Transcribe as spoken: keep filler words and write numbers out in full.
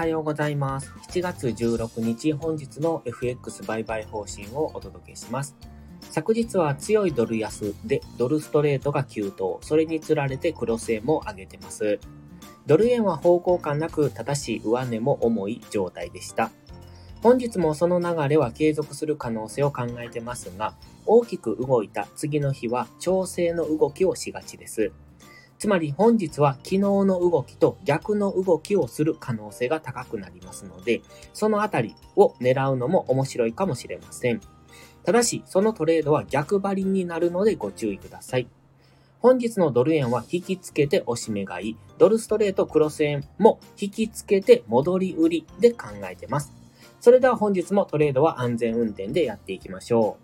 はようございます。しちがつじゅうろくにち、本日の エフエックス 売買方針をお届けします。昨日は強いドル安でドルストレートが急騰、それにつられてクロス円も上げてます。ドル円は方向感なく正しい上値も重い状態でした。本日もその流れは継続する可能性を考えてますが、大きく動いた次の日は調整の動きをしがちです。つまり本日は昨日の動きと逆の動きをする可能性が高くなりますので、そのあたりを狙うのも面白いかもしれません。ただし、そのトレードは逆張りになるのでご注意ください。本日のドル円は引きつけて押し目買い、ドルストレートクロス円も引きつけて戻り売りで考えてます。それでは本日もトレードは安全運転でやっていきましょう。